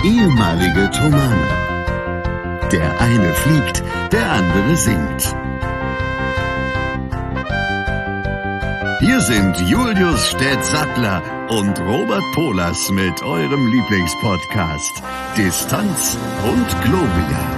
ehemalige Tomane. Der eine fliegt, der andere singt. Hier sind Julius Städtsattler und Robert Polas mit eurem Lieblingspodcast Distanz und Gloria.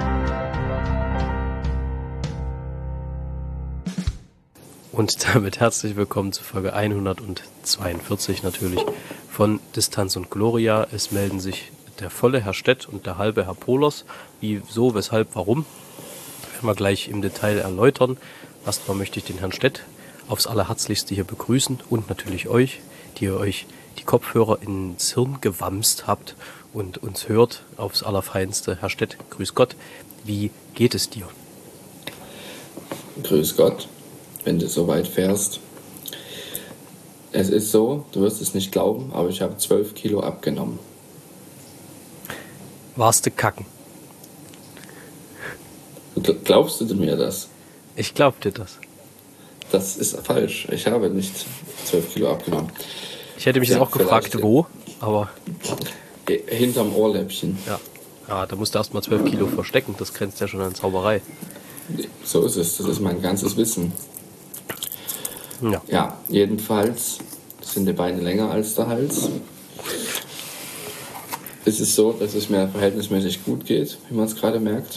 Und damit herzlich willkommen zu Folge 142 natürlich von Distanz und Gloria. Es melden sich der volle Herr Stett und der halbe Herr Polas. Wieso, weshalb, warum, werden wir gleich im Detail erläutern. Erstmal möchte ich den Herrn Stett aufs Allerherzlichste hier begrüßen und natürlich euch, die ihr euch die Kopfhörer ins Hirn gewamst habt und uns hört aufs Allerfeinste. Herr Stett, grüß Gott, wie geht es dir? Grüß Gott, wenn du so weit fährst. Es ist so, du wirst es nicht glauben, aber ich habe 12 Kilo abgenommen. Warst du kacken? Glaubst du mir das? Ich glaub dir das. Das ist falsch. Ich habe nicht 12 Kilo abgenommen. Ich hätte mich jetzt auch gefragt, wo, aber... Hinterm Ohrläppchen. Ja, da musst du erst mal 12 Kilo verstecken. Das grenzt ja schon an Zauberei. So ist es. Das ist mein ganzes Wissen. Ja, jedenfalls sind die Beine länger als der Hals. Es ist so, dass es mir verhältnismäßig gut geht, wie man es gerade merkt.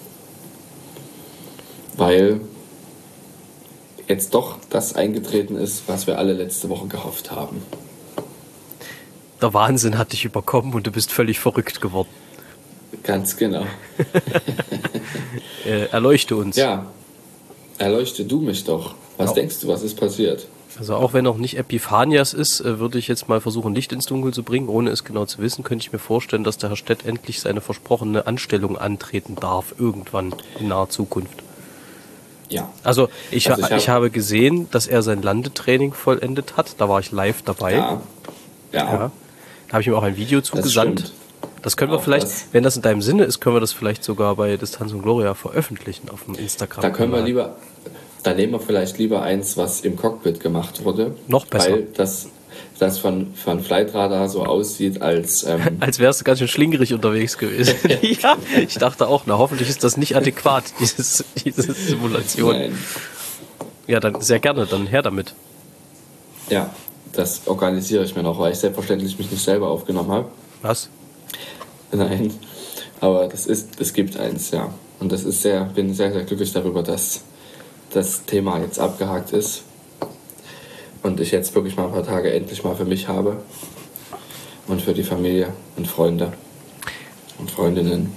Weil jetzt doch das eingetreten ist, was wir alle letzte Woche gehofft haben. Der Wahnsinn hat dich überkommen und du bist völlig verrückt geworden. Ganz genau. Erleuchte uns. Ja, erleuchte du mich doch. Was denkst du, was ist passiert? Also auch wenn noch nicht Epiphanias ist, würde ich jetzt mal versuchen, Licht ins Dunkel zu bringen. Ohne es genau zu wissen, könnte ich mir vorstellen, dass der Herr Stett endlich seine versprochene Anstellung antreten darf, irgendwann in naher Zukunft. Ja. Also ich habe gesehen, dass er sein Landetraining vollendet hat. Da war ich live dabei. Ja. Da habe ich ihm auch ein Video zugesandt. Stimmt. Das können wir vielleicht, wenn das in deinem Sinne ist, können wir das vielleicht sogar bei Distanz und Gloria veröffentlichen auf dem Instagram. Da nehmen wir vielleicht lieber eins, was im Cockpit gemacht wurde. Noch besser. Weil das von Flightradar so aussieht, als als wärst du ganz schön schlingerig unterwegs gewesen. Ja, ich dachte auch, hoffentlich ist das nicht adäquat, diese Simulation. Nein. Ja, dann sehr gerne, dann her damit. Ja, das organisiere ich mir noch, weil ich selbstverständlich mich nicht selber aufgenommen habe. Was? Nein, aber es gibt eins, ja. Und bin sehr, sehr glücklich darüber, dass das Thema jetzt abgehakt ist und ich jetzt wirklich mal ein paar Tage endlich mal für mich habe und für die Familie und Freunde und Freundinnen.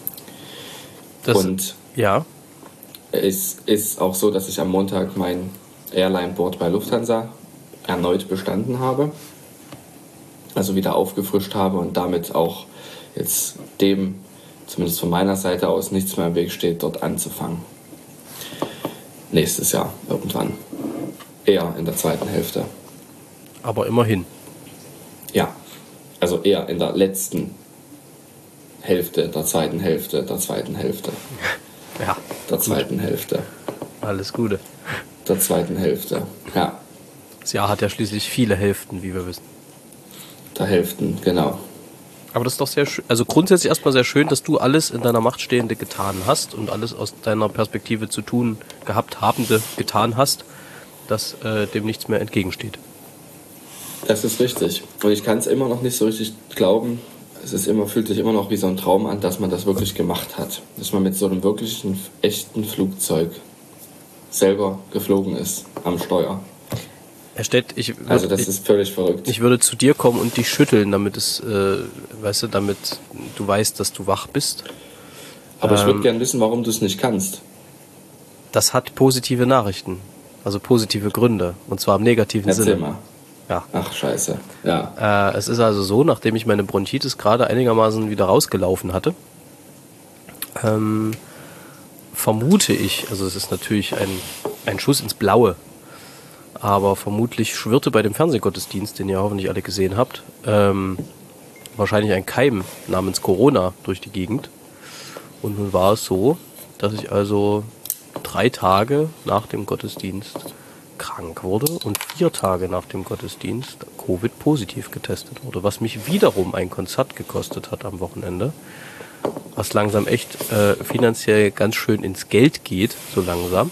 Es ist auch so, dass ich am Montag mein Airline-Board bei Lufthansa erneut bestanden habe, also wieder aufgefrischt habe und damit auch jetzt dem, zumindest von meiner Seite aus, nichts mehr im Weg steht, dort anzufangen. Nächstes Jahr irgendwann. Eher in der zweiten Hälfte. Aber immerhin. Ja, also eher in der letzten Hälfte, der zweiten Hälfte. Ja. Der zweiten Hälfte. Alles Gute. Der zweiten Hälfte, ja. Das Jahr hat ja schließlich viele Hälften, wie wir wissen. Der Hälften, genau. Aber das ist doch sehr schön, also grundsätzlich erstmal sehr schön, dass du alles in deiner Macht Stehende getan hast und alles aus deiner Perspektive zu tun gehabt Habende getan hast, dass dem nichts mehr entgegensteht. Das ist richtig. Und ich kann es immer noch nicht so richtig glauben. Fühlt sich immer noch wie so ein Traum an, dass man das wirklich gemacht hat. Dass man mit so einem wirklichen, echten Flugzeug selber geflogen ist am Steuer. Herr Stett, das ist völlig verrückt. Ich würde zu dir kommen und dich schütteln, damit damit du weißt, dass du wach bist. Aber ich würde gerne wissen, warum du es nicht kannst. Das hat positive Nachrichten, also positive Gründe, und zwar im negativen Sinne. Erzähl mal. Ja. Ach, scheiße. Ja. Es ist also so, nachdem ich meine Bronchitis gerade einigermaßen wieder rausgelaufen hatte, vermute ich, also es ist natürlich ein Schuss ins Blaue, aber vermutlich schwirrte bei dem Fernsehgottesdienst, den ihr hoffentlich alle gesehen habt, wahrscheinlich ein Keim namens Corona durch die Gegend. Und nun war es so, dass ich also 3 Tage nach dem Gottesdienst krank wurde und 4 Tage nach dem Gottesdienst Covid-positiv getestet wurde, was mich wiederum ein Konzert gekostet hat am Wochenende, was langsam echt finanziell ganz schön ins Geld geht, so langsam.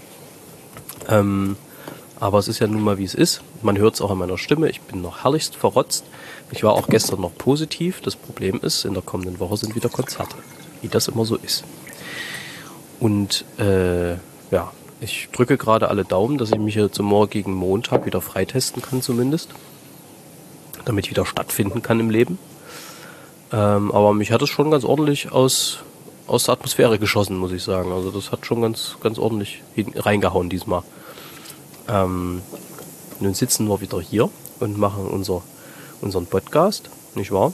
Aber es ist ja nun mal, wie es ist. Man hört es auch an meiner Stimme. Ich bin noch herrlichst verrotzt. Ich war auch gestern noch positiv. Das Problem ist, in der kommenden Woche sind wieder Konzerte. Wie das immer so ist. Und ja, ich drücke gerade alle Daumen, dass ich mich hier zum morgigen Montag wieder freitesten kann zumindest. Damit ich wieder stattfinden kann im Leben. Aber mich hat es schon ganz ordentlich aus der Atmosphäre geschossen, muss ich sagen. Also das hat schon ganz ordentlich reingehauen diesmal. Nun sitzen wir wieder hier und machen unseren Podcast, nicht wahr?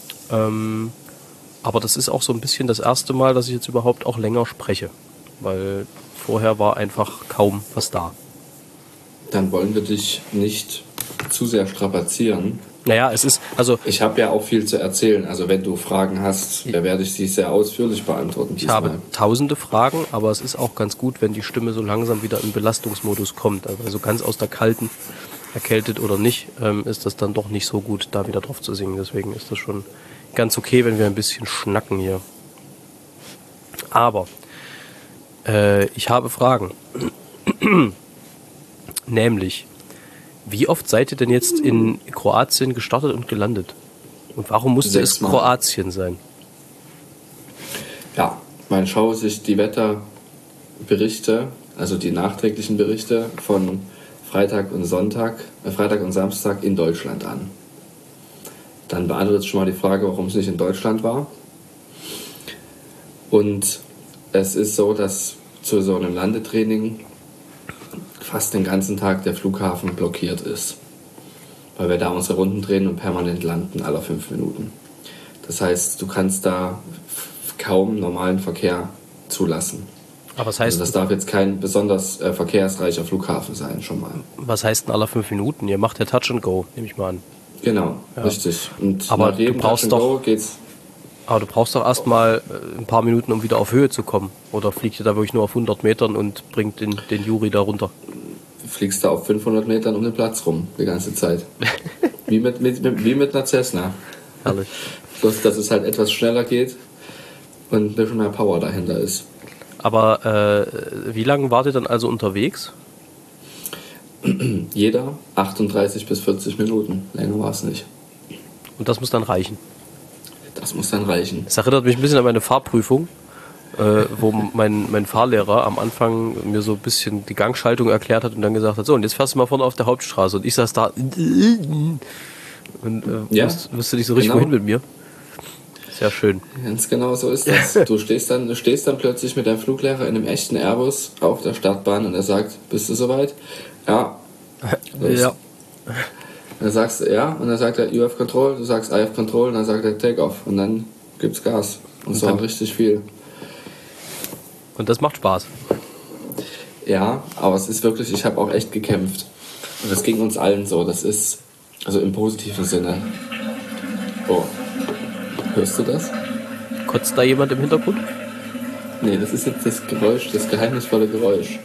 Aber das ist auch so ein bisschen das erste Mal, dass ich jetzt überhaupt auch länger spreche, weil vorher war einfach kaum was da. Dann wollen wir dich nicht zu sehr strapazieren. Naja, es ist, also... Ich habe ja auch viel zu erzählen, also wenn du Fragen hast, werde ich sie sehr ausführlich beantworten. Ich habe tausende Fragen, aber es ist auch ganz gut, wenn die Stimme so langsam wieder in Belastungsmodus kommt. Also ganz aus der kalten, erkältet oder nicht, ist das dann doch nicht so gut, da wieder drauf zu singen. Deswegen ist das schon ganz okay, wenn wir ein bisschen schnacken hier. Aber ich habe Fragen. Nämlich, wie oft seid ihr denn jetzt in Kroatien gestartet und gelandet? Und warum musste es Kroatien sein? Ja, man schaue sich die Wetterberichte, also die nachträglichen Berichte von Freitag und Samstag in Deutschland an. Dann beantwortet schon mal die Frage, warum es nicht in Deutschland war. Und es ist so, dass zu so einem Landetraining fast den ganzen Tag der Flughafen blockiert ist. Weil wir da unsere Runden drehen und permanent landen, alle 5 Minuten. Das heißt, du kannst da kaum normalen Verkehr zulassen. Aber was heißt, also das darf jetzt kein besonders verkehrsreicher Flughafen sein, schon mal. Was heißt denn alle 5 Minuten? Ihr macht ja Touch and Go, nehme ich mal an. Genau, ja. Richtig. Und aber nach jedem Touch and Go geht's. Aber du brauchst doch erstmal ein paar Minuten, um wieder auf Höhe zu kommen. Oder fliegt ihr da wirklich nur auf 100 Metern und bringt den Juri da runter? Du fliegst da auf 500 Metern um den Platz rum, die ganze Zeit. wie mit einer Cessna. Herrlich. Bloß, dass es halt etwas schneller geht und ein bisschen mehr Power dahinter ist. Aber wie lange wart ihr dann also unterwegs? Jeder 38 bis 40 Minuten. Länger war es nicht. Und das muss dann reichen? Das muss dann reichen. Das erinnert mich ein bisschen an meine Fahrprüfung, wo mein Fahrlehrer am Anfang mir so ein bisschen die Gangschaltung erklärt hat und dann gesagt hat, so, und jetzt fährst du mal vorne auf der Hauptstraße. Und ich saß da und wusste nicht so richtig, wohin mit mir. Sehr schön. Ganz genau so ist das. Du stehst dann plötzlich mit deinem Fluglehrer in einem echten Airbus auf der Startbahn und er sagt, bist du soweit? Ja. Ja. Dann sagst du ja und dann sagt er, you have control, du sagst I have control und dann sagt er take off und dann gibt's Gas. Und zwar richtig viel. Und das macht Spaß. Ja, aber es ist wirklich, ich habe auch echt gekämpft. Und das ging uns allen so. Das ist, also im positiven Sinne. Oh. Hörst du das? Kotzt da jemand im Hintergrund? Nee, das ist jetzt das Geräusch, das geheimnisvolle Geräusch.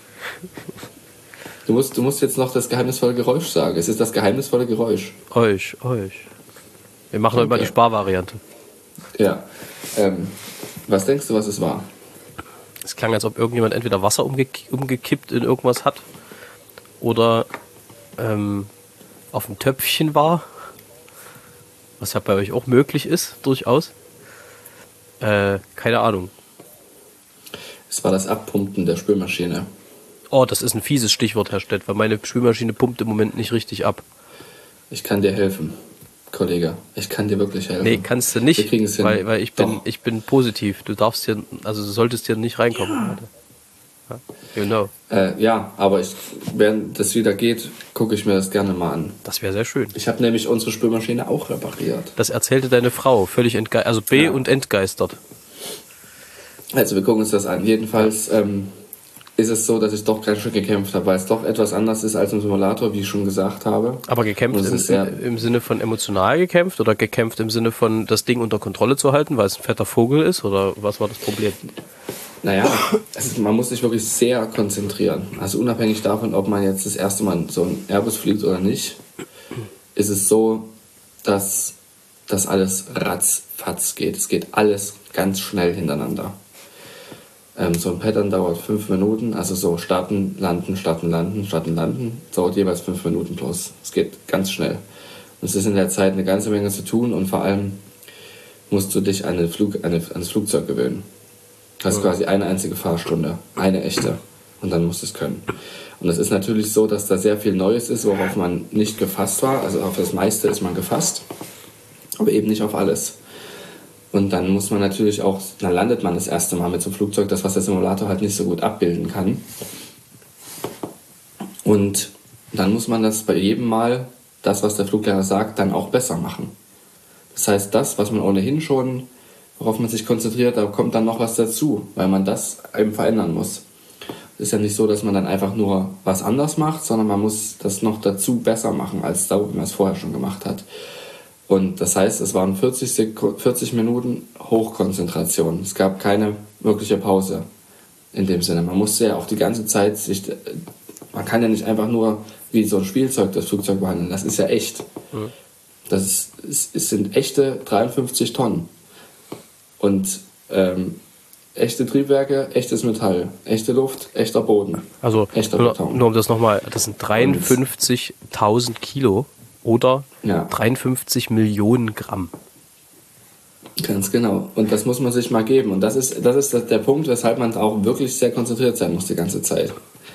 Du musst jetzt noch das geheimnisvolle Geräusch sagen. Es ist das geheimnisvolle Geräusch. Euch. Wir machen heute mal die Sparvariante. Ja. Was denkst du, was es war? Es klang, als ob irgendjemand entweder Wasser umgekippt in irgendwas hat oder auf dem Töpfchen war. Was ja bei euch auch möglich ist, durchaus. Keine Ahnung. Es war das Abpumpen der Spülmaschine. Oh, das ist ein fieses Stichwort, Herr Stett, weil meine Spülmaschine pumpt im Moment nicht richtig ab. Ich kann dir helfen, Kollege. Ich kann dir wirklich helfen. Nee, kannst du nicht, Wir kriegen's hin. weil ich bin positiv. Du solltest hier nicht reinkommen. Ja. You know. Ja, aber während das wieder geht, gucke ich mir das gerne mal an. Das wäre sehr schön. Ich habe nämlich unsere Spülmaschine auch repariert. Das erzählte deine Frau, völlig und entgeistert. Also wir gucken uns das an. Jedenfalls ist es so, dass ich doch ganz schön gekämpft habe, weil es doch etwas anders ist als im Simulator, wie ich schon gesagt habe. Aber gekämpft im Sinne von emotional gekämpft oder gekämpft im Sinne von das Ding unter Kontrolle zu halten, weil es ein fetter Vogel ist? Oder was war das Problem? Naja, man muss sich wirklich sehr konzentrieren. Also unabhängig davon, ob man jetzt das erste Mal so ein Airbus fliegt oder nicht, ist es so, dass das alles ratzfatz geht. Es geht alles ganz schnell hintereinander. So ein Pattern dauert 5 Minuten, also so starten, landen, starten, landen, starten, landen, dauert jeweils 5 Minuten plus. Es geht ganz schnell. Und es ist in der Zeit eine ganze Menge zu tun und vor allem musst du dich ans Flugzeug gewöhnen. Du hast quasi eine einzige Fahrstunde, eine echte, und dann musst du es können. Und es ist natürlich so, dass da sehr viel Neues ist, worauf man nicht gefasst war. Also auf das meiste ist man gefasst, aber eben nicht auf alles. Und dann muss man natürlich auch, dann landet man das erste Mal mit so einem Flugzeug, das was der Simulator halt nicht so gut abbilden kann. Und dann muss man das bei jedem Mal, das was der Fluglehrer sagt, dann auch besser machen. Das heißt, das, was man ohnehin schon, worauf man sich konzentriert, da kommt dann noch was dazu, weil man das eben verändern muss. Es ist ja nicht so, dass man dann einfach nur was anders macht, sondern man muss das noch dazu besser machen, als da, wie man es vorher schon gemacht hat. Und das heißt, es waren 40 Minuten Hochkonzentration. Es gab keine wirkliche Pause in dem Sinne. Man musste ja auch die ganze Zeit man kann ja nicht einfach nur wie so ein Spielzeug das Flugzeug behandeln. Das ist ja echt. Mhm. Es sind echte 53 Tonnen. Und echte Triebwerke, echtes Metall, echte Luft, echter Boden. Also echter Beton. Nur um das nochmal, das sind 53.000 Kilo oder 53 Millionen Gramm. Ganz genau. Und das muss man sich mal geben. Und das ist der Punkt, weshalb man auch wirklich sehr konzentriert sein muss die ganze Zeit.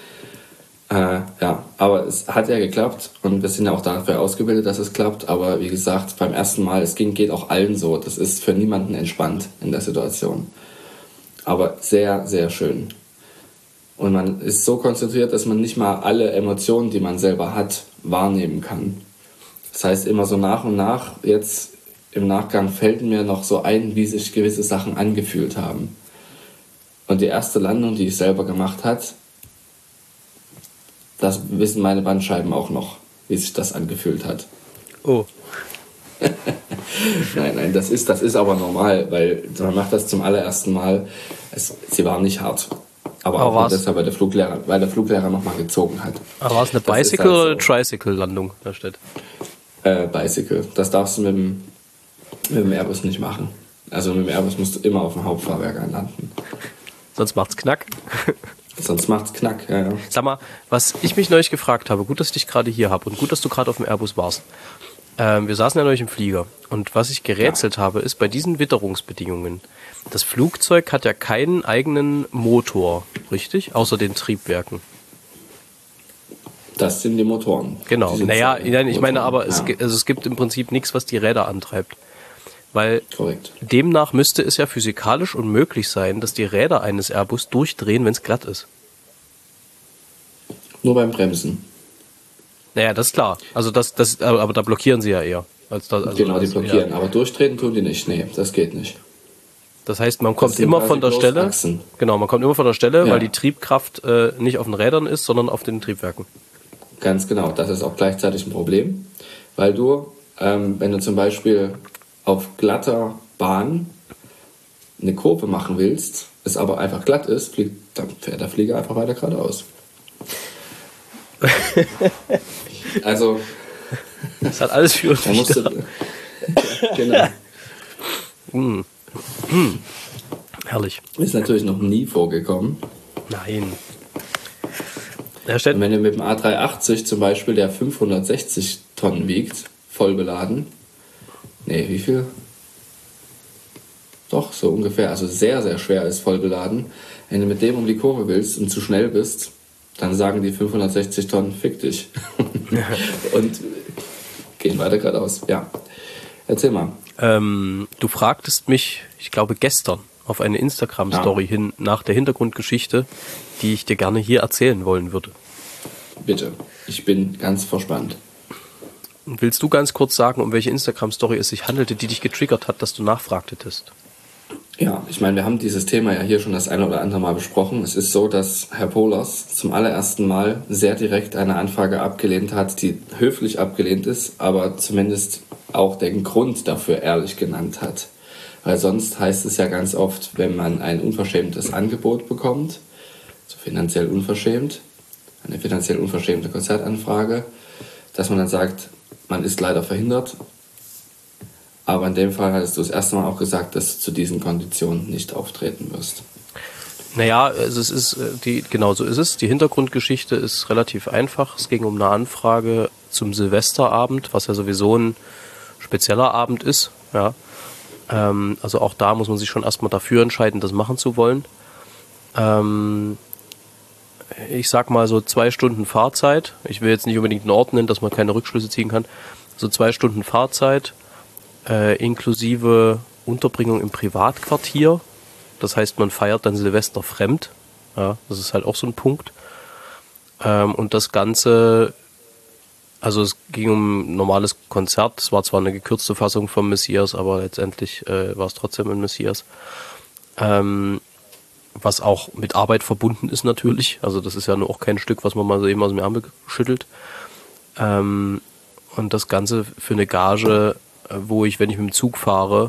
Aber es hat ja geklappt und wir sind ja auch dafür ausgebildet, dass es klappt. Aber wie gesagt, beim ersten Mal, geht auch allen so. Das ist für niemanden entspannt in der Situation. Aber sehr, sehr schön. Und man ist so konzentriert, dass man nicht mal alle Emotionen, die man selber hat, wahrnehmen kann. Das heißt, immer so nach und nach, jetzt im Nachgang fällt mir noch so ein, wie sich gewisse Sachen angefühlt haben. Und die erste Landung, die ich selber gemacht habe, das wissen meine Bandscheiben auch noch, wie sich das angefühlt hat. Oh. Nein, das ist aber normal, weil man macht das zum allerersten Mal. Sie war nicht hart. Aber auch nur deshalb, weil der Floglehrer nochmal gezogen hat. Aber war es eine Bicycle- oder eine Tricycle-Landung? Da steht. Bicycle. Das darfst du mit dem Airbus nicht machen. Also mit dem Airbus musst du immer auf dem Hauptfahrwerk einlanden. Sonst macht's Knack. Sonst macht's Knack, ja. Sag mal, was ich mich neulich gefragt habe, gut, dass ich dich gerade hier habe und gut, dass du gerade auf dem Airbus warst. Wir saßen ja neulich im Flieger und was ich gerätselt habe, ist bei diesen Witterungsbedingungen, das Flugzeug hat ja keinen eigenen Motor, richtig? Außer den Triebwerken. Das sind die Motoren. Genau. Naja, ich meine aber, es gibt im Prinzip nichts, was die Räder antreibt. Weil korrekt. Demnach müsste es ja physikalisch unmöglich sein, dass die Räder eines Airbus durchdrehen, wenn es glatt ist. Nur beim Bremsen. Naja, das ist klar. Also aber da blockieren sie ja eher. Genau, die blockieren. Ja. Aber durchtreten tun die nicht. Nee, das geht nicht. Das heißt, man kommt immer von der Stelle. Achsen. Genau, man kommt immer von der Stelle, weil die Triebkraft nicht auf den Rädern ist, sondern auf den Triebwerken. Ganz genau. Das ist auch gleichzeitig ein Problem, weil du, wenn du zum Beispiel auf glatter Bahn eine Kurve machen willst, es aber einfach glatt ist, dann fährt der Flieger einfach weiter geradeaus. Also das hat alles für und Wider. Genau. Herrlich. Ist natürlich noch nie vorgekommen. Nein. Und wenn du mit dem A380 zum Beispiel, der 560 Tonnen wiegt, voll beladen, nee, wie viel? Doch, so ungefähr, also sehr, sehr schwer ist, voll beladen. Wenn du mit dem um die Kurve willst und zu schnell bist, dann sagen die 560 Tonnen, fick dich. Und gehen weiter geradeaus. Ja. Erzähl mal. Du fragtest mich, ich glaube gestern, auf eine Instagram-Story hin nach der Hintergrundgeschichte, die ich dir gerne hier erzählen wollen würde. Bitte. Ich bin ganz verspannt. Willst du ganz kurz sagen, um welche Instagram-Story es sich handelte, die dich getriggert hat, dass du nachfragtest? Ja, ich meine, wir haben dieses Thema ja hier schon das eine oder andere Mal besprochen. Es ist so, dass Herr Pohlers zum allerersten Mal sehr direkt eine Anfrage abgelehnt hat, die höflich abgelehnt ist, aber zumindest auch den Grund dafür ehrlich genannt hat. Weil sonst heißt es ja ganz oft, wenn man ein unverschämtes Angebot bekommt, so finanziell unverschämt, eine finanziell unverschämte Konzertanfrage, dass man dann sagt, man ist leider verhindert. Aber in dem Fall hattest du das erste Mal auch gesagt, dass du zu diesen Konditionen nicht auftreten wirst. Naja, also es ist genau so ist es. Die Hintergrundgeschichte ist relativ einfach. Es ging um eine Anfrage zum Silvesterabend, was ja sowieso ein spezieller Abend ist. Ja. Also auch da muss man sich schon erstmal dafür entscheiden, das machen zu wollen. Ich sag mal so 2 Stunden Fahrzeit. Ich will jetzt nicht unbedingt einen Ort nennen, dass man keine Rückschlüsse ziehen kann. So 2 Stunden Fahrzeit inklusive Unterbringung im Privatquartier. Das heißt, man feiert dann Silvester fremd. Ja, das ist halt auch so ein Punkt. Und das Ganze, also es ging um ein normales Konzert. Es war zwar eine gekürzte Fassung vom Messias, aber letztendlich war es trotzdem ein Messias. Was auch mit Arbeit verbunden ist natürlich. Also das ist ja nur auch kein Stück, was man mal so eben aus dem Ärmel schüttelt. Und das Ganze für eine Gage, wo ich, wenn ich mit dem Zug fahre,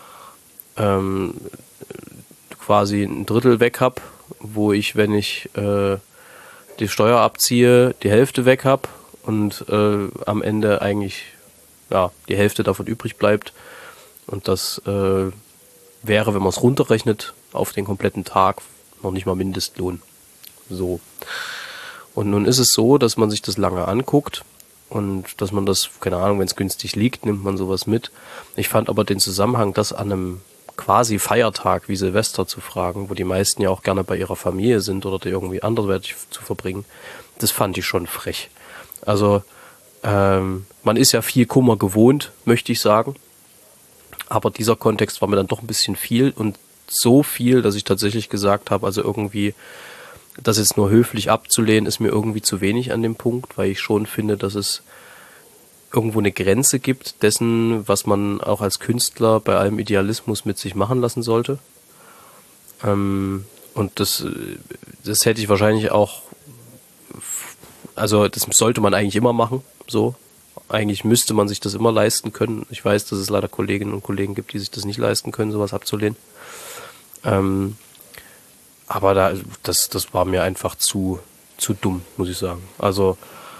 quasi ein Drittel weg habe, wo ich, wenn ich die Steuer abziehe, die Hälfte weg habe und am Ende eigentlich ja die Hälfte davon übrig bleibt. Und das wäre, wenn man es runterrechnet, auf den kompletten Tag noch nicht mal Mindestlohn. So. Und nun ist es so, dass man sich das lange anguckt und dass man das, keine Ahnung, wenn es günstig liegt, nimmt man sowas mit. Ich fand aber den Zusammenhang, das an einem quasi Feiertag wie Silvester zu fragen, wo die meisten ja auch gerne bei ihrer Familie sind oder die irgendwie anderweitig zu verbringen, das fand ich schon frech. Also man ist ja viel Kummer gewohnt, möchte ich sagen, aber dieser Kontext war mir dann doch ein bisschen viel und so viel, dass ich tatsächlich gesagt habe, also irgendwie das jetzt nur höflich abzulehnen, ist mir irgendwie zu wenig an dem Punkt, weil ich schon finde, dass es irgendwo eine Grenze gibt dessen, was man auch als Künstler bei allem Idealismus mit sich machen lassen sollte. Und das hätte ich wahrscheinlich auch, also das sollte man eigentlich immer machen, so. Eigentlich müsste man sich das immer leisten können. Ich weiß, dass es leider Kolleginnen und Kollegen gibt, die sich das nicht leisten können, sowas abzulehnen. Aber das war mir einfach zu dumm, muss ich sagen. Also,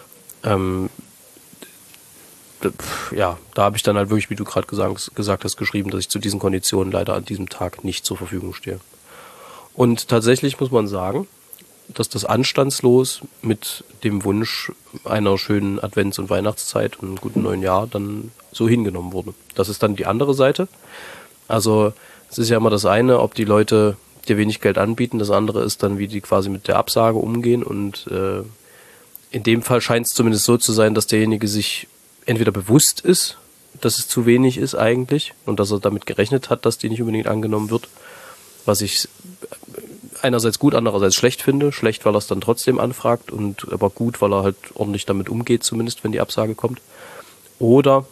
ja, da habe ich dann halt wirklich, wie du gerade gesagt hast, geschrieben, dass ich zu diesen Konditionen leider an diesem Tag nicht zur Verfügung stehe. Und tatsächlich muss man sagen, dass das anstandslos mit dem Wunsch einer schönen Advents- und Weihnachtszeit und einem guten neuen Jahr dann so hingenommen wurde. Das ist dann die andere Seite. Also es ist ja immer das eine, ob die Leute dir wenig Geld anbieten, das andere ist dann, wie die quasi mit der Absage umgehen und in dem Fall scheint es zumindest so zu sein, dass derjenige sich entweder bewusst ist, dass es zu wenig ist eigentlich und dass er damit gerechnet hat, dass die nicht unbedingt angenommen wird, was ich einerseits gut, andererseits schlecht finde. Schlecht, weil er es dann trotzdem anfragt und aber gut, weil er halt ordentlich damit umgeht, zumindest wenn die Absage kommt. Oder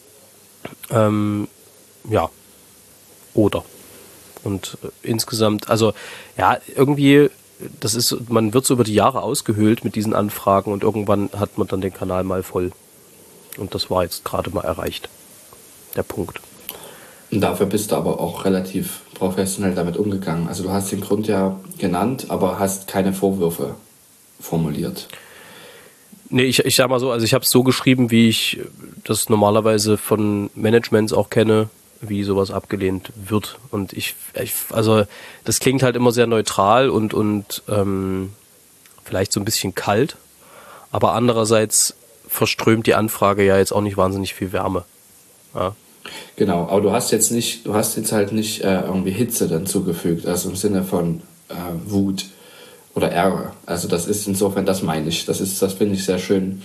ja, oder. Und insgesamt, also ja, irgendwie, das ist, man wird so über die Jahre ausgehöhlt mit diesen Anfragen und irgendwann hat man dann den Kanal mal voll. Und das war jetzt gerade mal erreicht. Der Punkt. Und dafür bist du aber auch relativ professionell damit umgegangen. Also du hast den Grund ja genannt, aber hast keine Vorwürfe formuliert. Nee, ich sag mal so, also ich habe es so geschrieben, wie ich das normalerweise von Managements auch kenne, wie sowas abgelehnt wird. Und also das klingt halt immer sehr neutral und vielleicht so ein bisschen kalt, aber andererseits verströmt die Anfrage ja jetzt auch nicht wahnsinnig viel Wärme. Ja. Genau, aber du hast jetzt halt nicht irgendwie Hitze dann zugefügt, also im Sinne von Wut oder Ärger. Also das ist insofern, das meine ich. Das finde ich sehr schön.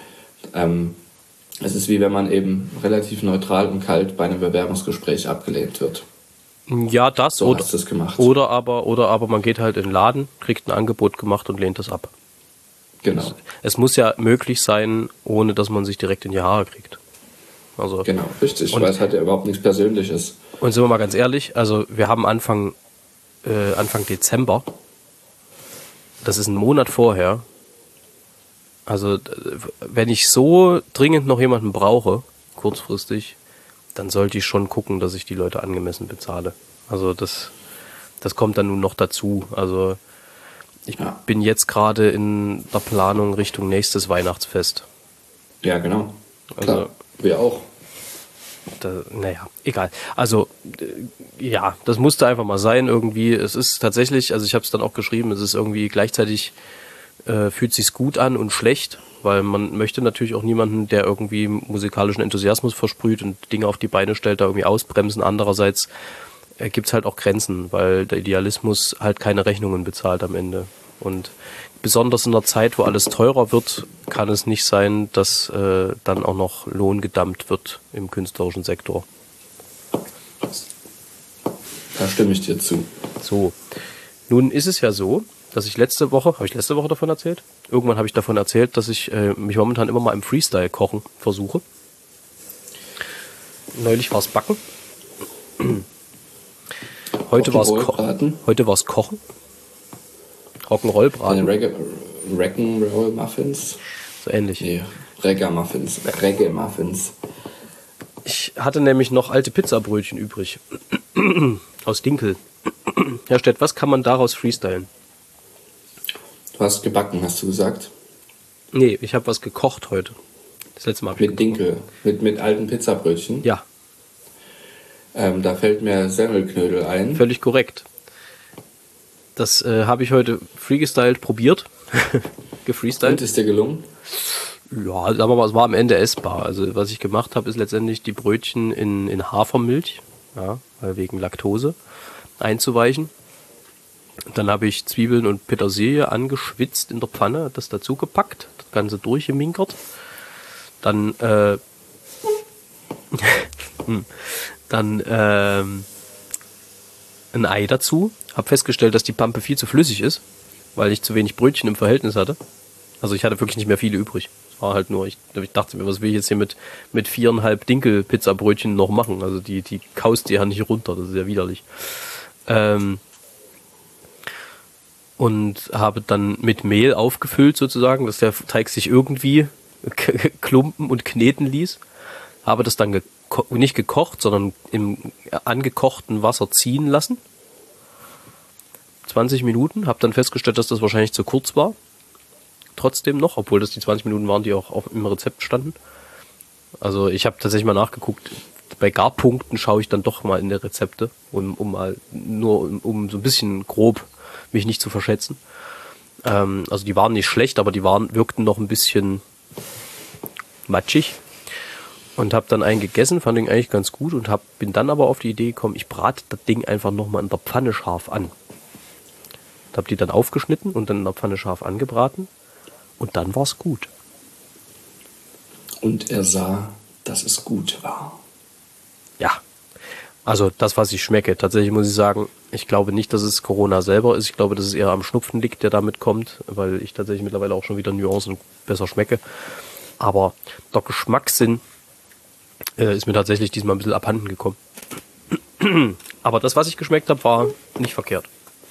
Es ist wie wenn man eben relativ neutral und kalt bei einem Bewerbungsgespräch abgelehnt wird. Ja, das so hast du es gemacht. Oder aber man geht halt in den Laden, kriegt ein Angebot gemacht und lehnt das ab. Genau. Es muss ja möglich sein, ohne dass man sich direkt in die Haare kriegt. Also, genau, richtig, weil es hat ja überhaupt nichts Persönliches. Und sind wir mal ganz ehrlich, also wir haben Anfang Dezember, das ist ein Monat vorher, also wenn ich so dringend noch jemanden brauche, kurzfristig, dann sollte ich schon gucken, dass ich die Leute angemessen bezahle. Also das kommt dann nun noch dazu. Also ich bin jetzt gerade in der Planung Richtung nächstes Weihnachtsfest. Ja, genau. Klar, Also, wir auch. naja, egal. Also, ja, das musste einfach mal sein irgendwie. Es ist tatsächlich, also ich habe es dann auch geschrieben, es ist irgendwie gleichzeitig, fühlt sich's gut an und schlecht, weil man möchte natürlich auch niemanden, der irgendwie musikalischen Enthusiasmus versprüht und Dinge auf die Beine stellt, da irgendwie ausbremsen. Andererseits gibt's halt auch Grenzen, weil der Idealismus halt keine Rechnungen bezahlt am Ende. Und besonders in der Zeit, wo alles teurer wird, kann es nicht sein, dass dann auch noch Lohn gedumpt wird im künstlerischen Sektor. Da stimme ich dir zu. So, nun ist es ja so, dass ich letzte Woche davon erzählt? Irgendwann habe ich davon erzählt, dass ich mich momentan immer mal im Freestyle-Kochen versuche. Neulich war es Backen. Heute war es Kochen. Rock'n'Roll-Braten. Reggae-Muffins? So ähnlich. Nee, Reggae-Muffins. Ich hatte nämlich noch alte Pizzabrötchen übrig. Aus Dinkel. Herr Stett, was kann man daraus freestylen? Du hast gebacken, hast du gesagt? Nee, ich habe was gekocht heute. Das letzte Mal. Mit Dinkel, mit alten Pizzabrötchen? Ja. Da fällt mir Semmelknödel ein. Völlig korrekt. Das habe ich heute freegestylt probiert. Gefreestylt. Und ist dir gelungen? Ja, sagen wir mal, es war am Ende essbar. Also was ich gemacht habe, ist letztendlich die Brötchen in Hafermilch, ja, wegen Laktose, einzuweichen. Dann habe ich Zwiebeln und Petersilie angeschwitzt in der Pfanne, das dazu gepackt, das Ganze durchgeminkert. Dann ein Ei dazu. Habe festgestellt, dass die Pampe viel zu flüssig ist, weil ich zu wenig Brötchen im Verhältnis hatte. Also ich hatte wirklich nicht mehr viele übrig. Es war halt nur, ich dachte mir, was will ich jetzt hier mit 4,5 Dinkel-Pizzabrötchen noch machen? Also die kaust die ja nicht runter, das ist ja widerlich. Und habe dann mit Mehl aufgefüllt sozusagen, dass der Teig sich irgendwie klumpen und kneten ließ. Habe das dann nicht gekocht, sondern im angekochten Wasser ziehen lassen. 20 Minuten, habe dann festgestellt, dass das wahrscheinlich zu kurz war. Trotzdem noch, obwohl das die 20 Minuten waren, die auch im Rezept standen. Also ich habe tatsächlich mal nachgeguckt, bei Garpunkten schaue ich dann doch mal in die Rezepte, um so ein bisschen grob mich nicht zu verschätzen. Also die waren nicht schlecht, aber wirkten noch ein bisschen matschig. Und habe dann einen gegessen, fand den eigentlich ganz gut und bin dann aber auf die Idee gekommen, ich brate das Ding einfach nochmal in der Pfanne scharf an. Habe die dann aufgeschnitten und dann in der Pfanne scharf angebraten und dann war's gut. Und er sah, dass es gut war. Ja, also das, was ich schmecke. Tatsächlich muss ich sagen, ich glaube nicht, dass es Corona selber ist. Ich glaube, dass es eher am Schnupfen liegt, der damit kommt, weil ich tatsächlich mittlerweile auch schon wieder Nuancen besser schmecke. Aber der Geschmackssinn ist mir tatsächlich diesmal ein bisschen abhanden gekommen. Aber das, was ich geschmeckt habe, war nicht verkehrt.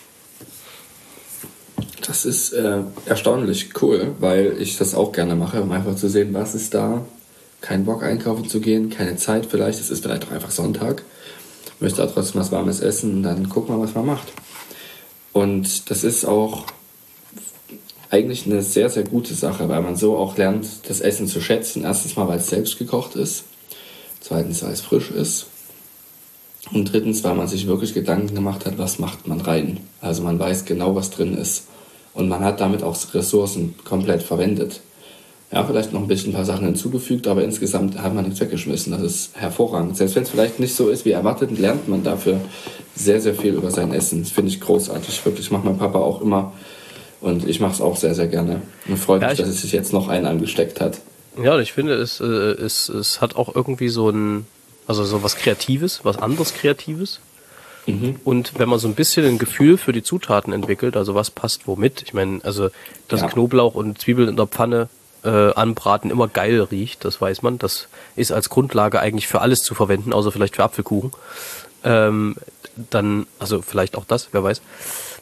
Das ist erstaunlich cool, weil ich das auch gerne mache, um einfach zu sehen, was ist da. Kein Bock einkaufen zu gehen, keine Zeit vielleicht, es ist vielleicht auch einfach Sonntag. Möchte auch trotzdem was Warmes essen und dann gucken wir, was man macht. Und das ist auch eigentlich eine sehr, sehr gute Sache, weil man so auch lernt, das Essen zu schätzen. Erstens mal, weil es selbst gekocht ist. Zweitens, weil es frisch ist. Und drittens, weil man sich wirklich Gedanken gemacht hat, was macht man rein. Also man weiß genau, was drin ist. Und man hat damit auch Ressourcen komplett verwendet. Ja, vielleicht noch ein paar Sachen hinzugefügt, aber insgesamt hat man nichts weggeschmissen. Das ist hervorragend. Selbst wenn es vielleicht nicht so ist wie erwartet, lernt man dafür sehr, sehr viel über sein Essen. Das finde ich großartig. Wirklich, macht mein Papa auch immer. Und ich mache es auch sehr, sehr gerne. Und freut mich, dass es sich jetzt noch einen angesteckt hat. Ja, ich finde, es hat auch irgendwie so was Kreatives, was anderes Kreatives. Mhm. Und wenn man so ein bisschen ein Gefühl für die Zutaten entwickelt, also was passt womit. Ich meine, also dass Knoblauch und Zwiebeln in der Pfanne anbraten immer geil riecht, das weiß man. Das ist als Grundlage eigentlich für alles zu verwenden, außer vielleicht für Apfelkuchen. Dann, also vielleicht auch das, wer weiß.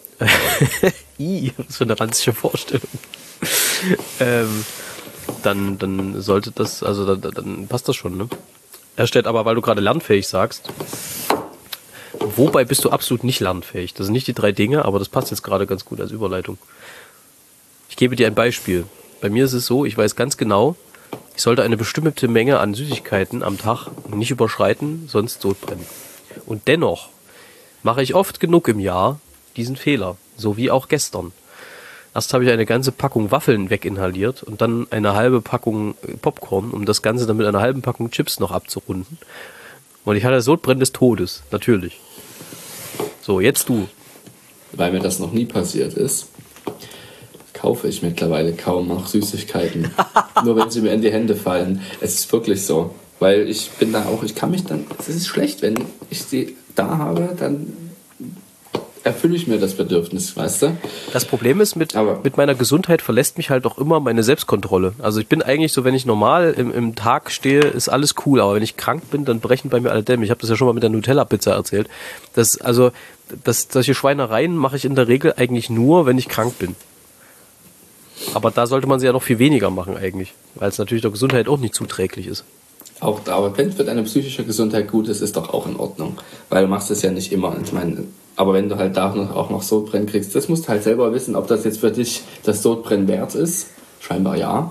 Was für eine ranzige Vorstellung. Dann sollte das, also dann passt das schon, ne? Herr Stett, aber weil du gerade lernfähig sagst, wobei bist du absolut nicht lernfähig? Das sind nicht die 3 Dinge, aber das passt jetzt gerade ganz gut als Überleitung. Ich gebe dir ein Beispiel. Bei mir ist es so, ich weiß ganz genau, ich sollte eine bestimmte Menge an Süßigkeiten am Tag nicht überschreiten, sonst Sodbrennen. Und dennoch mache ich oft genug im Jahr diesen Fehler, so wie auch gestern. Erst habe ich eine ganze Packung Waffeln weginhaliert und dann eine halbe Packung Popcorn, um das Ganze dann mit einer halben Packung Chips noch abzurunden. Und ich hatte Sodbrennen des Todes, natürlich. So, jetzt du. Weil mir das noch nie passiert ist, kaufe ich mittlerweile kaum noch Süßigkeiten. Nur wenn sie mir in die Hände fallen. Es ist wirklich so. Weil ich bin da auch, ich kann mich dann, es ist schlecht, wenn ich sie da habe, dann erfülle ich mir das Bedürfnis, weißt du? Das Problem ist, mit meiner Gesundheit verlässt mich halt auch immer meine Selbstkontrolle. Also ich bin eigentlich so, wenn ich normal im Tag stehe, ist alles cool, aber wenn ich krank bin, dann brechen bei mir alle Dämme. Ich habe das ja schon mal mit der Nutella-Pizza erzählt. Solche Schweinereien mache ich in der Regel eigentlich nur, wenn ich krank bin. Aber da sollte man sie ja noch viel weniger machen eigentlich, weil es natürlich der Gesundheit auch nicht zuträglich ist. Auch da, aber wenn es für deine psychische Gesundheit gut ist, ist doch auch in Ordnung. Weil du machst es ja nicht immer. Ich meine, aber wenn du halt da auch noch Sodbrennen kriegst, das musst du halt selber wissen, ob das jetzt für dich das Sodbrennen wert ist. Scheinbar ja.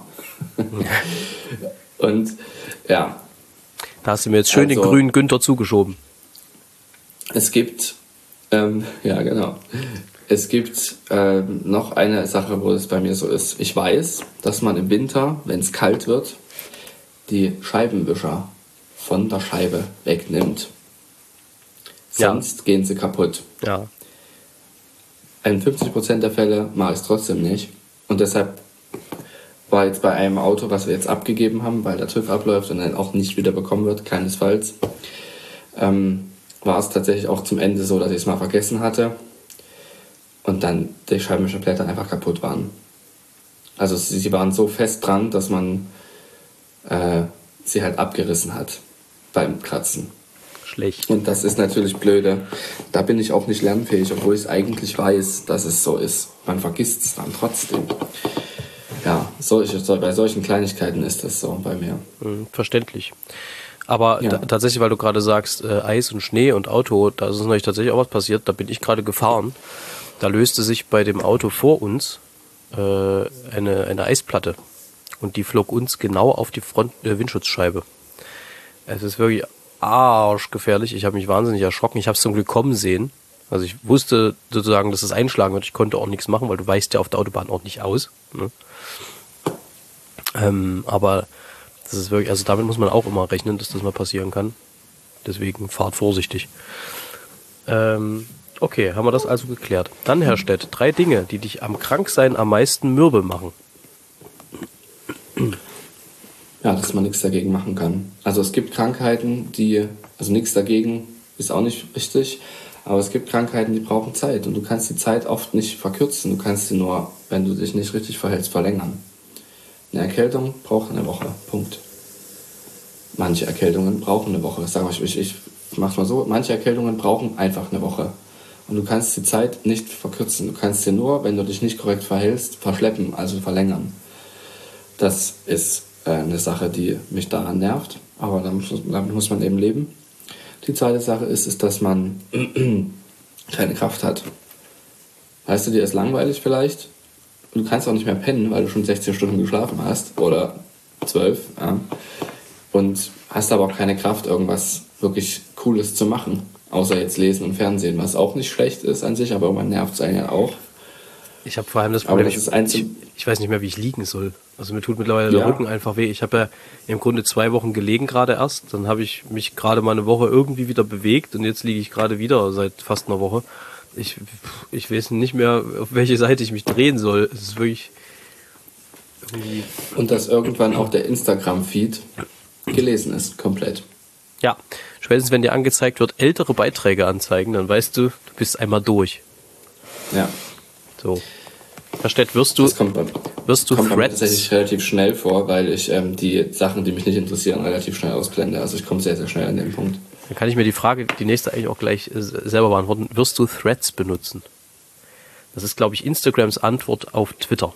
Und ja. Da hast du mir jetzt schön den grünen Günther zugeschoben. Es gibt, ja genau. Es gibt noch eine Sache, wo es bei mir so ist. Ich weiß, dass man im Winter, wenn es kalt wird, die Scheibenwischer von der Scheibe wegnimmt. Sonst gehen sie kaputt. Ja. In 50% der Fälle mache ich es trotzdem nicht. Und deshalb war jetzt bei einem Auto, was wir jetzt abgegeben haben, weil der TÜV abläuft und dann auch nicht wieder bekommen wird, keinesfalls, war es tatsächlich auch zum Ende so, dass ich es mal vergessen hatte und dann die Scheibenwischerblätter einfach kaputt waren. Also sie waren so fest dran, dass man sie halt abgerissen hat beim Kratzen. Schlecht. Und das ist natürlich blöde. Da bin ich auch nicht lernfähig, obwohl ich es eigentlich weiß, dass es so ist. Man vergisst es dann trotzdem. Ja, bei solchen Kleinigkeiten ist das so bei mir. Verständlich. Aber tatsächlich, weil du gerade sagst, Eis und Schnee und Auto, da ist natürlich tatsächlich auch was passiert. Da bin ich gerade gefahren. Da löste sich bei dem Auto vor uns eine Eisplatte. Und die flog uns genau auf die Windschutzscheibe. Es ist wirklich arschgefährlich. Ich habe mich wahnsinnig erschrocken. Ich habe es zum Glück kommen sehen. Also ich wusste sozusagen, dass es einschlagen wird. Ich konnte auch nichts machen, weil du weichst ja auf der Autobahn auch nicht aus. Ne? Aber das ist wirklich, also damit muss man auch immer rechnen, dass das mal passieren kann. Deswegen fahrt vorsichtig. Okay, haben wir das also geklärt. Dann, Herr Stett, 3 Dinge, die dich am Kranksein am meisten mürbe machen. Ja, dass man nichts dagegen machen kann. Also es gibt Krankheiten, also nichts dagegen ist auch nicht richtig, aber es gibt Krankheiten, die brauchen Zeit und du kannst die Zeit oft nicht verkürzen. Du kannst sie nur, wenn du dich nicht richtig verhältst, verlängern. Eine Erkältung braucht eine Woche, Punkt. Manche Erkältungen brauchen eine Woche. Ich mach's mal so, manche Erkältungen brauchen einfach eine Woche. Und du kannst die Zeit nicht verkürzen. Du kannst sie nur, wenn du dich nicht korrekt verhältst, verschleppen, also verlängern. Das ist eine Sache, die mich daran nervt, aber damit muss man eben leben. Die zweite Sache ist, dass man keine Kraft hat. Weißt du, dir ist langweilig vielleicht. Du kannst auch nicht mehr pennen, weil du schon 16 Stunden geschlafen hast oder 12. Ja. Und hast aber auch keine Kraft, irgendwas wirklich Cooles zu machen. Außer jetzt lesen und Fernsehen, was auch nicht schlecht ist an sich, aber irgendwann nervt es einen ja auch. Ich habe vor allem das Problem, ich weiß nicht mehr, wie ich liegen soll. Also mir tut mittlerweile der Rücken einfach weh. Ich habe ja im Grunde 2 Wochen gelegen gerade erst. Dann habe ich mich gerade mal eine Woche irgendwie wieder bewegt und jetzt liege ich gerade wieder seit fast einer Woche. Ich weiß nicht mehr, auf welche Seite ich mich drehen soll. Es ist wirklich irgendwie... Und dass irgendwann auch der Instagram-Feed gelesen ist, komplett. Ja, spätestens wenn dir angezeigt wird, ältere Beiträge anzeigen, dann weißt du, du bist einmal durch. Ja. So. Herr Stett, wirst du kommt Threads tatsächlich relativ schnell vor, weil ich die Sachen, die mich nicht interessieren, relativ schnell ausblende. Also ich komme sehr, sehr schnell an den Punkt. Dann kann ich mir die nächste eigentlich auch gleich selber beantworten. Wirst du Threads benutzen? Das ist, glaube ich, Instagrams Antwort auf Twitter.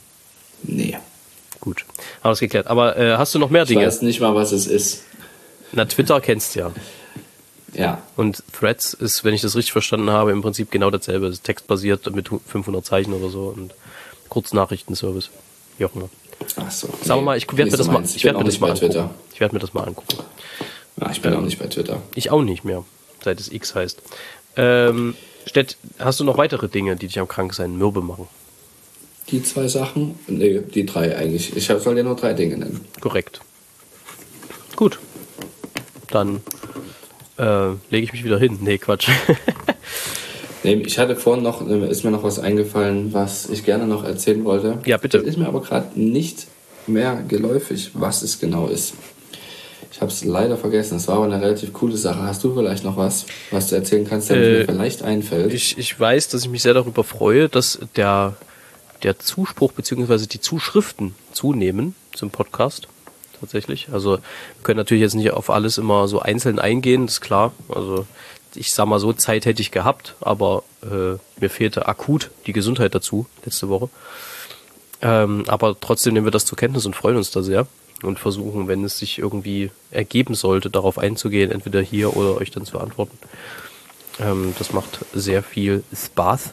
Nee. Gut, haben wir das geklärt. Aber hast du noch mehr Dinge? Ich weiß nicht mal, was es ist. Na, Twitter kennst du ja. Ja. Und Threads ist, wenn ich das richtig verstanden habe, im Prinzip genau dasselbe. Es ist textbasiert mit 500 Zeichen oder so und Kurznachrichtenservice. Wie auch immer. Ach so. Sagen wir mal, ich werde mir das mal, ich werde mir das mal angucken. Ich werde mir das mal angucken. Ja, ich bin auch nicht bei Twitter. Ich auch nicht mehr, seit es X heißt. Stett, hast du noch weitere Dinge, die dich am Kranksein mürbe machen? Die 2 Sachen? Nee, die 3 eigentlich. Ich soll dir nur 3 Dinge nennen. Korrekt. Gut. Dann lege ich mich wieder hin. Nee, Quatsch. Nee, ich hatte vorhin noch, ist mir noch was eingefallen, was ich gerne noch erzählen wollte. Ja, bitte. Das ist mir aber gerade nicht mehr geläufig, was es genau ist. Ich habe es leider vergessen. Es war aber eine relativ coole Sache. Hast du vielleicht noch was du erzählen kannst, der mir vielleicht einfällt? Ich weiß, dass ich mich sehr darüber freue, dass der Zuspruch bzw. die Zuschriften zunehmen zum Podcast. Tatsächlich. Also wir können natürlich jetzt nicht auf alles immer so einzeln eingehen, das ist klar. Also ich sag mal so, Zeit hätte ich gehabt, aber mir fehlte akut die Gesundheit dazu, letzte Woche. Aber trotzdem nehmen wir das zur Kenntnis und freuen uns da sehr und versuchen, wenn es sich irgendwie ergeben sollte, darauf einzugehen, entweder hier oder euch dann zu antworten. Das macht sehr viel Spaß.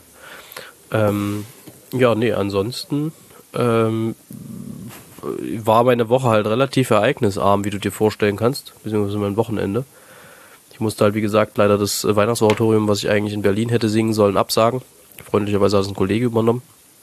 Ja, nee, ansonsten war meine Woche halt relativ ereignisarm, wie du dir vorstellen kannst, beziehungsweise mein Wochenende. Ich musste halt, wie gesagt, leider das Weihnachtsoratorium, was ich eigentlich in Berlin hätte singen sollen, absagen. Freundlicherweise hat es ein Kollege übernommen.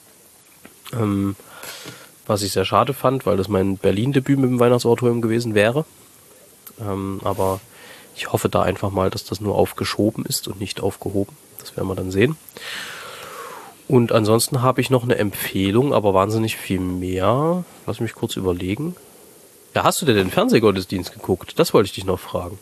Was ich sehr schade fand, weil das mein Berlin-Debüt mit dem Weihnachtsoratorium gewesen wäre. Aber ich hoffe da einfach mal, dass das nur aufgeschoben ist und nicht aufgehoben. Das werden wir dann sehen. Und ansonsten habe ich noch eine Empfehlung, aber wahnsinnig viel mehr. Lass mich kurz überlegen. Ja, hast du denn den Fernsehgottesdienst geguckt? Das wollte ich dich noch fragen.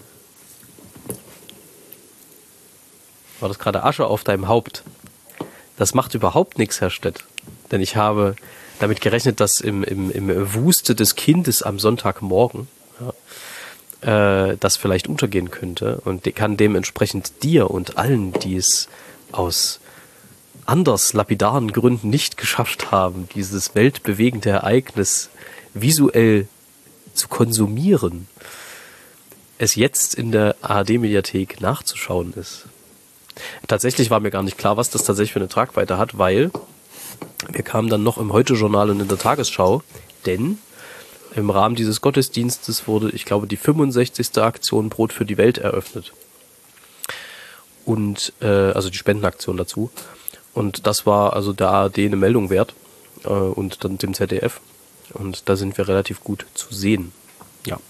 War das gerade Asche auf deinem Haupt? Das macht überhaupt nichts, Herr Stett. Denn ich habe damit gerechnet, dass im Wuste des Kindes am Sonntagmorgen das vielleicht untergehen könnte und kann dementsprechend dir und allen, die es aus anders lapidaren Gründen nicht geschafft haben, dieses weltbewegende Ereignis visuell zu konsumieren, es jetzt in der ARD-Mediathek nachzuschauen ist. Tatsächlich war mir gar nicht klar, was das tatsächlich für eine Tragweite hat, weil wir kamen dann noch im Heute-Journal und in der Tagesschau, denn im Rahmen dieses Gottesdienstes wurde, ich glaube, die 65. Aktion Brot für die Welt eröffnet. Und also die Spendenaktion dazu. Und das war also der ARD eine Meldung wert und dann dem ZDF. Und da sind wir relativ gut zu sehen. Ja.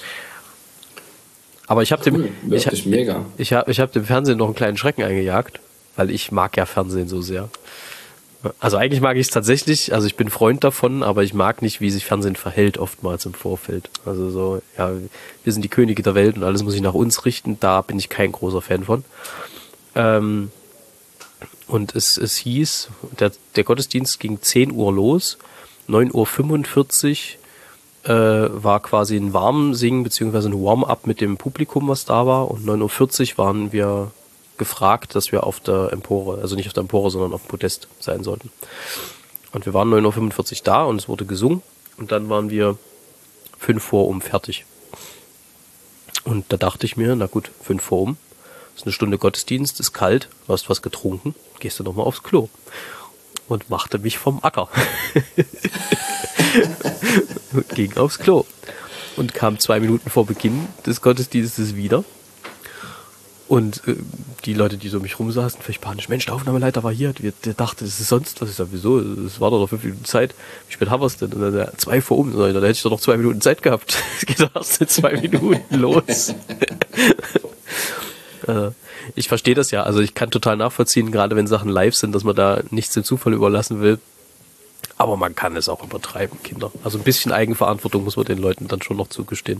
Aber ich habe dem, ich hab dem Fernsehen noch einen kleinen Schrecken eingejagt, weil ich mag ja Fernsehen so sehr. Also eigentlich mag ich es tatsächlich, also ich bin Freund davon, aber ich mag nicht, wie sich Fernsehen verhält oftmals im Vorfeld. Also so, ja, wir sind die Könige der Welt und alles muss sich nach uns richten, da bin ich kein großer Fan von. Und es hieß, der Gottesdienst ging 10 Uhr los, 9:45 Uhr war quasi ein Warmsingen bzw. ein Warm-up mit dem Publikum, was da war, und 9:40 Uhr waren wir gefragt, dass wir auf der Empore, also nicht auf der Empore, sondern auf dem Podest sein sollten. Und wir waren 9:45 Uhr da und es wurde gesungen und dann waren wir 5 vor um fertig. Und da dachte ich mir, na gut, 5 vor um, ist eine Stunde Gottesdienst, ist kalt, du hast was getrunken, gehst du nochmal aufs Klo. Und machte mich vom Acker. Und ging aufs Klo. Und kam 2 Minuten vor Beginn des Gottesdienstes wieder. Und die Leute, die so um mich rum saßen, völlig panisch, Mensch, der Aufnahmeleiter war hier, der dachte, das ist sonst was. Ich sag, wieso? Es war doch noch 5 Minuten Zeit. Wie spät haben wir es denn? Und dann 2 vor um. Da hätte ich doch noch 2 Minuten Zeit gehabt. Es geht doch erst in 2 Minuten los. Ich verstehe das ja, also ich kann total nachvollziehen, gerade wenn Sachen live sind, dass man da nichts dem Zufall überlassen will. Aber man kann es auch übertreiben, Kinder. Also ein bisschen Eigenverantwortung muss man den Leuten dann schon noch zugestehen.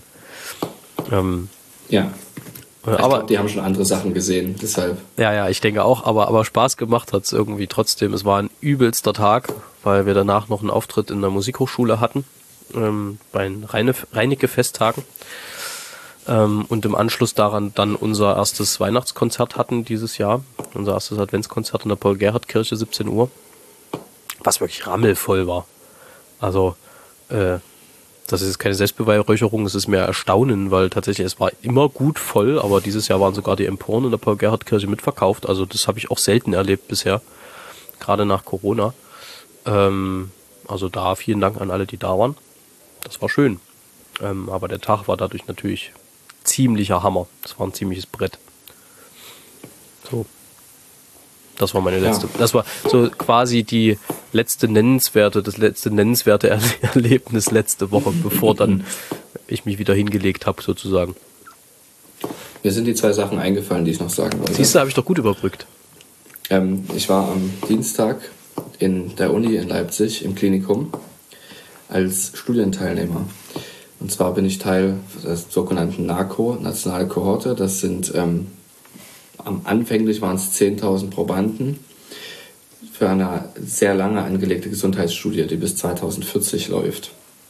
Ja. Aber ich glaub, die haben schon andere Sachen gesehen, deshalb. Ja, ich denke auch, aber Spaß gemacht hat es irgendwie trotzdem. Es war ein übelster Tag, weil wir danach noch einen Auftritt in der Musikhochschule hatten, bei den Reinecke-Festtagen. Und im Anschluss daran dann unser erstes Weihnachtskonzert hatten dieses Jahr. Unser erstes Adventskonzert in der Paul-Gerhardt-Kirche, 17 Uhr. Was wirklich rammelvoll war. Also Das ist keine Selbstbeweihräucherung, es ist mehr Erstaunen, weil tatsächlich es war immer gut voll, aber dieses Jahr waren sogar die Emporen in der Paul-Gerhardt-Kirche mitverkauft. Also das habe ich auch selten erlebt bisher, gerade nach Corona. Also da vielen Dank an alle, die da waren. Das war schön. Aber der Tag war dadurch natürlich ziemlicher Hammer. Das war ein ziemliches Brett. So. Das war meine letzte. Das war so quasi das letzte nennenswerte Erlebnis letzte Woche, bevor dann ich mich wieder hingelegt habe, sozusagen. Mir sind die 2 Sachen eingefallen, die ich noch sagen wollte. Siehst du, habe ich doch gut überbrückt. Ich war am Dienstag in der Uni in Leipzig im Klinikum als Studienteilnehmer. Und zwar bin ich Teil der sogenannten NACO, nationale Kohorte. Das sind anfänglich waren es 10.000 Probanden für eine sehr lange angelegte Gesundheitsstudie, die bis 2040 läuft.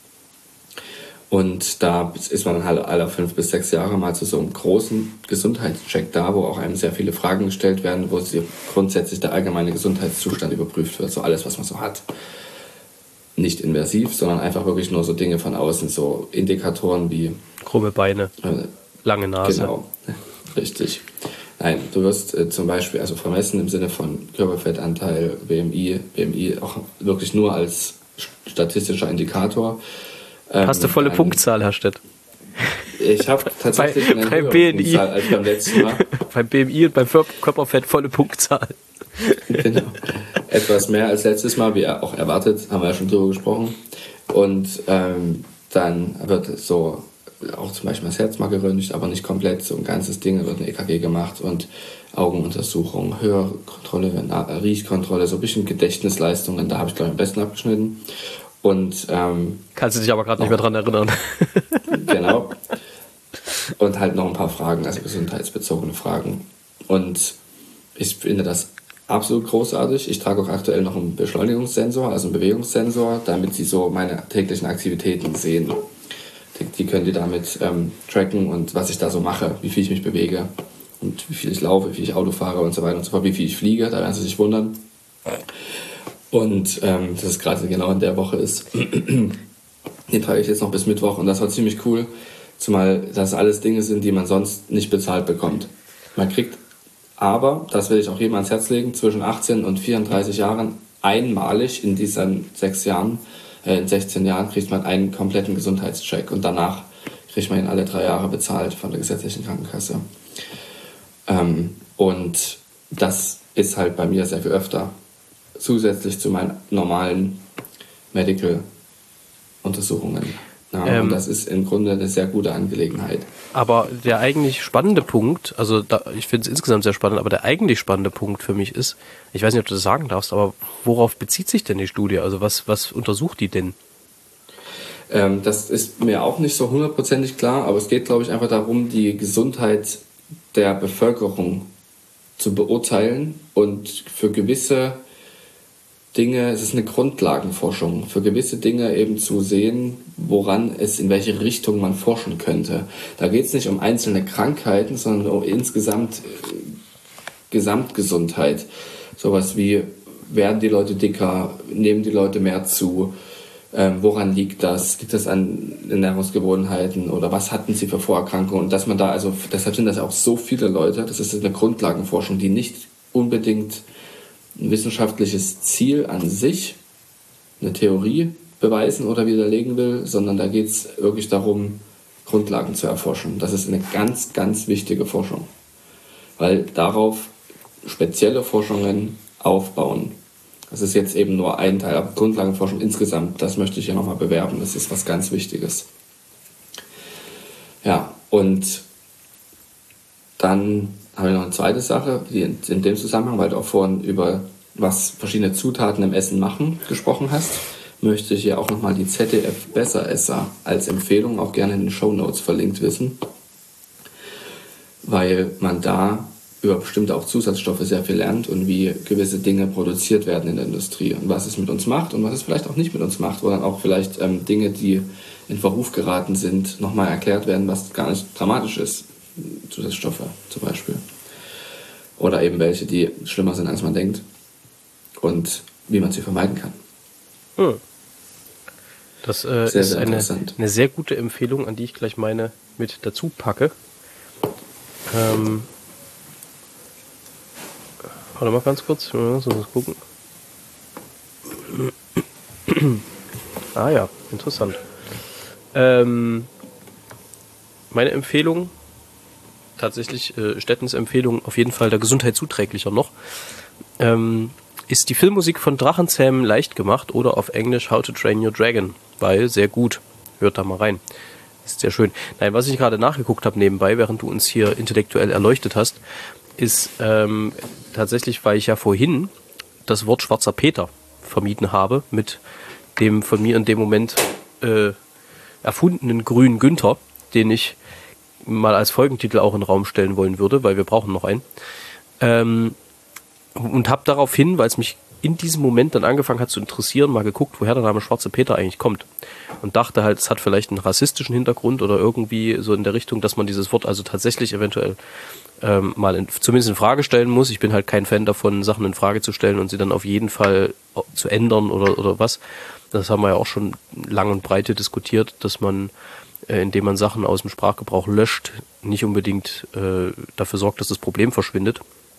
Und da ist man halt alle 5 bis 6 Jahre mal zu so einem großen Gesundheitscheck da, wo auch einem sehr viele Fragen gestellt werden, wo grundsätzlich der allgemeine Gesundheitszustand überprüft wird, so alles, was man so hat. Nicht invasiv, sondern einfach wirklich nur so Dinge von außen, so Indikatoren wie krumme Beine, lange Nase. Genau, richtig. Nein, du wirst zum Beispiel also vermessen im Sinne von Körperfettanteil, BMI auch wirklich nur als statistischer Indikator. Hast du volle Punktzahl, Herr Stett? Ich habe tatsächlich eine höhere Punktzahl als beim letzten Mal. Beim BMI und beim Körperfett volle Punktzahl. Genau. Etwas mehr als letztes Mal, wie auch erwartet, haben wir ja schon drüber gesprochen. Und dann wird so auch zum Beispiel das Herz mal geröntgt, aber nicht komplett, so ein ganzes Ding, da wird eine EKG gemacht und Augenuntersuchung, Hörkontrolle, Riechkontrolle, so ein bisschen Gedächtnisleistungen, da habe ich glaube ich am besten abgeschnitten. Und kannst du dich aber gerade nicht mehr dran erinnern. Genau. Und halt noch ein paar Fragen, also gesundheitsbezogene Fragen. Und ich finde das absolut großartig. Ich trage auch aktuell noch einen Beschleunigungssensor, also einen Bewegungssensor, damit sie so meine täglichen Aktivitäten sehen. Die können die damit tracken und was ich da so mache, wie viel ich mich bewege und wie viel ich laufe, wie viel ich Auto fahre und so weiter und so fort, wie viel ich fliege, da werden sie sich wundern. Und das ist gerade genau in der Woche ist. Den trage ich jetzt noch bis Mittwoch und das war ziemlich cool, zumal das alles Dinge sind, die man sonst nicht bezahlt bekommt. Man kriegt aber, das will ich auch jedem ans Herz legen, zwischen 18 und 34 Jahren einmalig in diesen 16 Jahren kriegt man einen kompletten Gesundheitscheck und danach kriegt man ihn alle 3 Jahre bezahlt von der gesetzlichen Krankenkasse. Und das ist halt bei mir sehr viel öfter. Zusätzlich zu meinen normalen Medical-Untersuchungen. Ja, und das ist im Grunde eine sehr gute Angelegenheit. Aber der eigentlich spannende Punkt, ich finde es insgesamt sehr spannend, aber der eigentlich spannende Punkt für mich ist, ich weiß nicht, ob du das sagen darfst, aber worauf bezieht sich denn die Studie? Also was untersucht die denn? Das ist mir auch nicht so hundertprozentig klar, aber es geht, glaube ich, einfach darum, die Gesundheit der Bevölkerung zu beurteilen und für gewisse Dinge, es ist eine Grundlagenforschung, für gewisse Dinge eben zu sehen, woran es, in welche Richtung man forschen könnte. Da geht es nicht um einzelne Krankheiten, sondern um insgesamt Gesamtgesundheit. Sowas wie, werden die Leute dicker, nehmen die Leute mehr zu, woran liegt das? Liegt das an Ernährungsgewohnheiten oder was hatten sie für Vorerkrankungen? Und dass man da, also deshalb sind das auch so viele Leute, das ist eine Grundlagenforschung, die nicht unbedingt ein wissenschaftliches Ziel an sich, eine Theorie beweisen oder widerlegen will, sondern da geht es wirklich darum, Grundlagen zu erforschen. Das ist eine ganz, ganz wichtige Forschung, weil darauf spezielle Forschungen aufbauen. Das ist jetzt eben nur ein Teil, aber Grundlagenforschung insgesamt, das möchte ich hier nochmal bewerben, das ist was ganz Wichtiges. Ja, und dann habe ich noch eine zweite Sache, die in dem Zusammenhang, weil du auch vorhin über was verschiedene Zutaten im Essen machen gesprochen hast, möchte ich hier auch nochmal die ZDF Besseresser als Empfehlung auch gerne in den Shownotes verlinkt wissen, weil man da über bestimmte auch Zusatzstoffe sehr viel lernt und wie gewisse Dinge produziert werden in der Industrie und was es mit uns macht und was es vielleicht auch nicht mit uns macht, wo dann auch vielleicht Dinge, die in Verruf geraten sind, nochmal erklärt werden, was gar nicht dramatisch ist. Zusatzstoffe zum Beispiel. Oder eben welche, die schlimmer sind, als man denkt. Und wie man sie vermeiden kann. Das sehr, ist sehr interessant. eine sehr gute Empfehlung, an die ich gleich meine mit dazu packe. Warte mal ganz kurz, ich muss mal gucken. Ah ja, interessant. Meine Empfehlung, tatsächlich Stettens Empfehlung, auf jeden Fall der Gesundheit zuträglicher noch, ist die Filmmusik von Drachenzähmen leicht gemacht oder auf Englisch How to Train Your Dragon, weil sehr gut. Hört da mal rein. Ist sehr schön. Nein, was ich gerade nachgeguckt habe nebenbei, während du uns hier intellektuell erleuchtet hast, ist tatsächlich, weil ich ja vorhin das Wort Schwarzer Peter vermieden habe mit dem von mir in dem Moment erfundenen grünen Günther, den ich mal als Folgentitel auch in den Raum stellen wollen würde, weil wir brauchen noch einen. Und habe daraufhin, weil es mich in diesem Moment dann angefangen hat zu interessieren, mal geguckt, woher der Name Schwarze Peter eigentlich kommt. Und dachte halt, es hat vielleicht einen rassistischen Hintergrund oder irgendwie so in der Richtung, dass man dieses Wort also tatsächlich eventuell mal zumindest in Frage stellen muss. Ich bin halt kein Fan davon, Sachen in Frage zu stellen und sie dann auf jeden Fall zu ändern oder was. Das haben wir ja auch schon lang und breit diskutiert, dass man, indem man Sachen aus dem Sprachgebrauch löscht, nicht unbedingt dafür sorgt, dass das Problem verschwindet.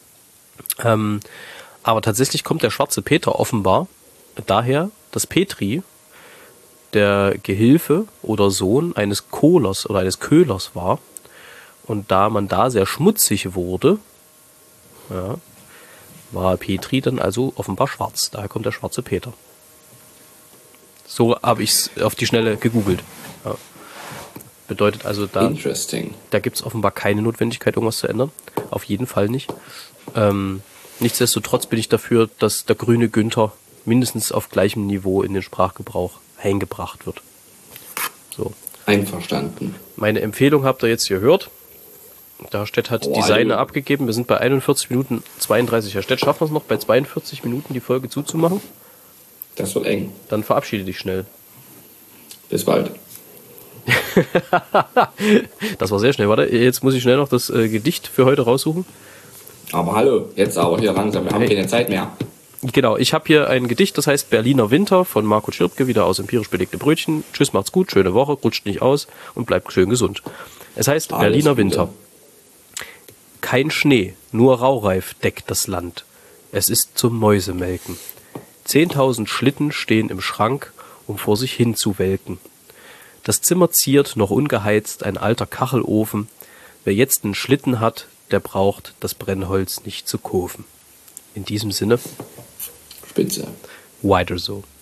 Aber tatsächlich kommt der Schwarze Peter offenbar daher, dass Petri der Gehilfe oder Sohn eines Kohlers oder eines Köhlers war. Und da man da sehr schmutzig wurde, ja, war Petri dann also offenbar schwarz. Daher kommt der Schwarze Peter. So habe ich es auf die Schnelle gegoogelt. Ja. Bedeutet also, da gibt es offenbar keine Notwendigkeit, irgendwas zu ändern. Auf jeden Fall nicht. Nichtsdestotrotz bin ich dafür, dass der grüne Günther mindestens auf gleichem Niveau in den Sprachgebrauch eingebracht wird. So. Einverstanden. Meine Empfehlung habt ihr jetzt gehört. Der Stett hat die Seine abgegeben. Wir sind bei 41 Minuten 32. Herr Stett, schaffen wir es noch, bei 42 Minuten die Folge zuzumachen? Das wird eng. Dann verabschiede dich schnell. Bis bald. Das war sehr schnell. Warte, jetzt muss ich schnell noch das Gedicht für heute raussuchen. Aber hallo, jetzt aber hier langsam. Wir haben keine Zeit mehr. Genau, ich habe hier ein Gedicht, das heißt Berliner Winter von Marco Schirpke, wieder aus Empirisch belegte Brötchen. Tschüss, macht's gut, schöne Woche, rutscht nicht aus und bleibt schön gesund. Es heißt Alles Berliner Gute. Winter. Kein Schnee, nur Raureif deckt das Land. Es ist zum Mäusemelken. 10.000 Schlitten stehen im Schrank, um vor sich hin zu welken. Das Zimmer ziert, noch ungeheizt, ein alter Kachelofen. Wer jetzt einen Schlitten hat, der braucht das Brennholz nicht zu kaufen. In diesem Sinne, Spitze. weiter so.